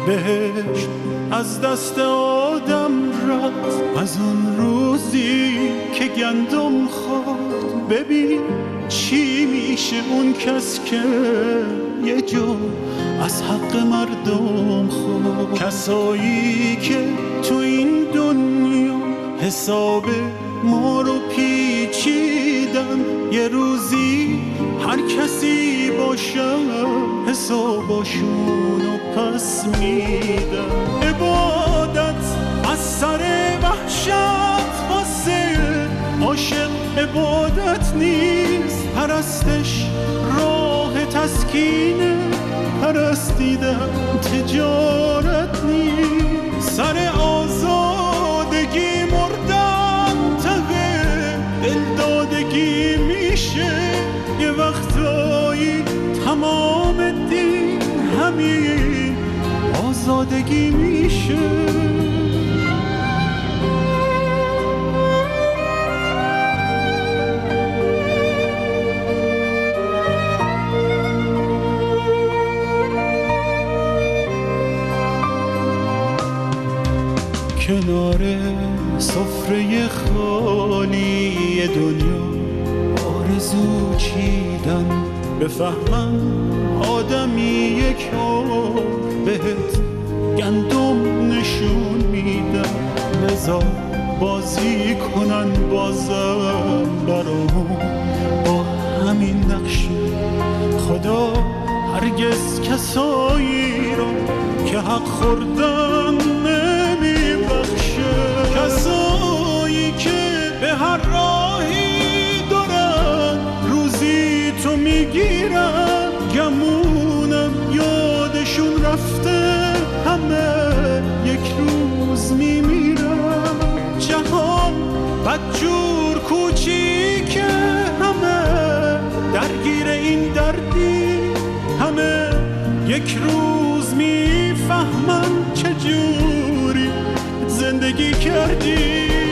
بهشت از دست آدم رفت از اون روزی که گندم خورد. ببین چی میشه اون کس که یه جو از حق مردم خورد. کسایی که تو این دنیا حساب ما رو پیچیدن، یه روزی هر کسی باشه حساباشونو پس میدن. عبادت از سر وحشت واسه عاشق عبادت نیست، پرستش راه تسکینه، پرستیدن تجارت نیست. سر آزادگی مردن ته دلدادگی میشه، یه وقتایی تمام دین همین آزادگی میشه. کنار سفره خالی دنیا آرزو چیدن، بفهمم آدمی یک بهت گندم نشون میدن. لذا بازی کنن بازم برام با همین نقشه. خدا هرگز کسایی رو که حق خوردن نمیبخشه. کسایی که به هر راهی دارن روزی تو میگیرن، گمونم یادشون رفته همه یک روز میمیرن. جهان بدجور کوچیکه، همه درگیر این دردی، همه یک روز میفهمن چجوری زندگی کردی.